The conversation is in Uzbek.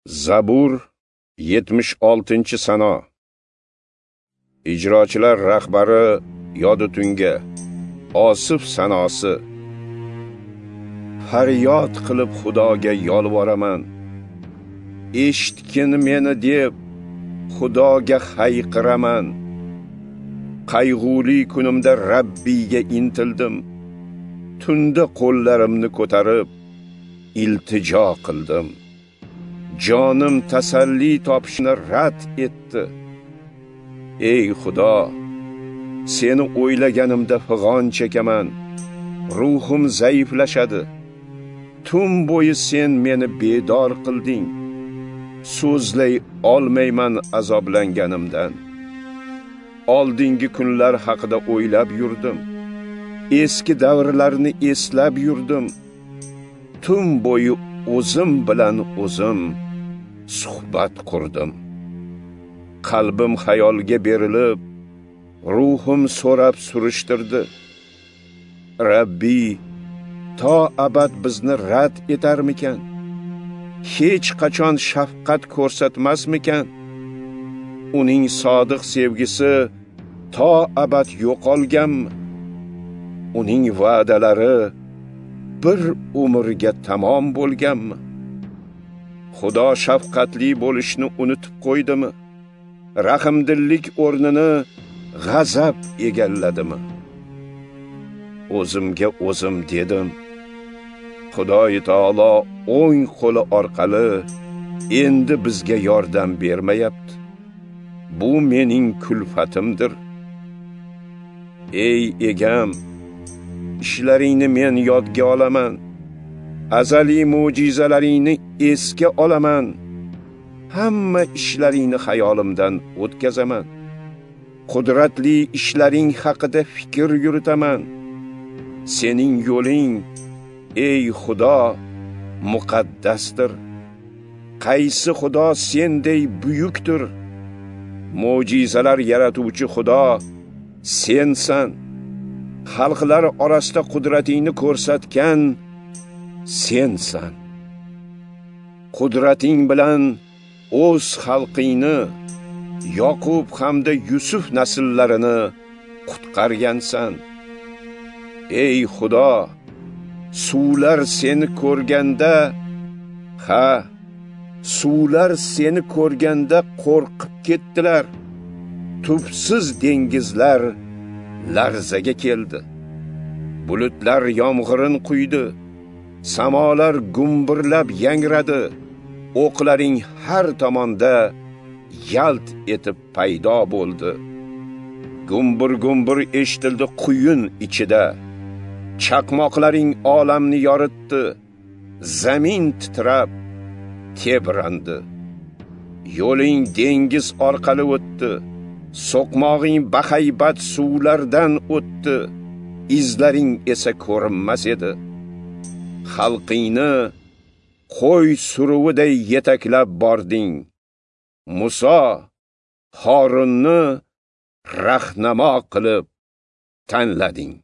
Zabur 76-sano. Ijrochilar rahbari Yodutunga, Osif sanosi. Faryod qilib Xudoga yolvoraman. Eshitgin meni deb Xudoga hayqiraman. Qayg'uli kunimda Rabbiga intildim. Tunda qo'llarimni ko'tarib iltijo qildim. Jonim tasalli topishni rad etdi. Ey Xudo, seni o'ylaganimda fig'on chekaman. Ruhim zaiflashadi. Tun bo'yi sen meni bedor qilding. So'zlay olmayman azoblanganimdan. Oldingi kunlar haqida o'ylab yurdim. Eski davrlarni eslab yurdim. Tun bo'yi o'zim bilan o'zim suhbat qurdim. Qalbim xayolga berilib, ruhim so'rab surishtirdi. Rabbi to abad bizni rad etarmikan? Hech qachon shafqat ko'rsatmasmikan? Uning sodiq sevgisi to abad yo'qolganmi? Uning va'dalari bir umrga tamom bo'lganmi? Xudo shafqatli bo'lishni unutib qo'ydimi? Rahmdillik o'rnini g'azab egalladimi? O'zimga o'zim dedim. Xudoy taolo o'ng qo'li orqali endi bizga yordam bermayapti. Bu mening kulfatimdir. Ey egam, ishlaringni men yodga olaman. Azaliy mo'jizalaringni esga olaman. Hamma ishlaringni xayolimdan o'tkazaman. Qudratli ishlaring haqida fikr yuritaman. Sening yo'ling, ey Xudo, muqaddasdir. Qaysi Xudo sendey buyukdir? Mo'jizalar yaratuvchi Xudo sensan. Xalqlar orasida qudratingni ko'rsatgan sensan. Qudrating bilan o'z xalqingni, Yoqub hamda Yusuf naslarini qutqargansan. Ey Xudo, suvlar seni ko'rganda, suvlar seni ko'rganda qo'rqib ketdilar. Tubsiz dengizlar larzaga keldi. Bulutlar yomg'irin quydi. Samolar gumbirlab yangradi. O'qlaring har tomonda yalt etib paydo bo'ldi. Gumbir eshitildi quyun ichida. Chaqmoqlaring olamni yoritdi. Zamin titrab tebrandi. Yo'ling dengiz orqali o'tdi. So'qmog'ing bahaybat suvlardan o'tdi. Izlaring esa ko'rinmas edi. Xalqingni qo'y suruviday yetaklab bording. Muso, Horunni rahnamo qilib tanlading.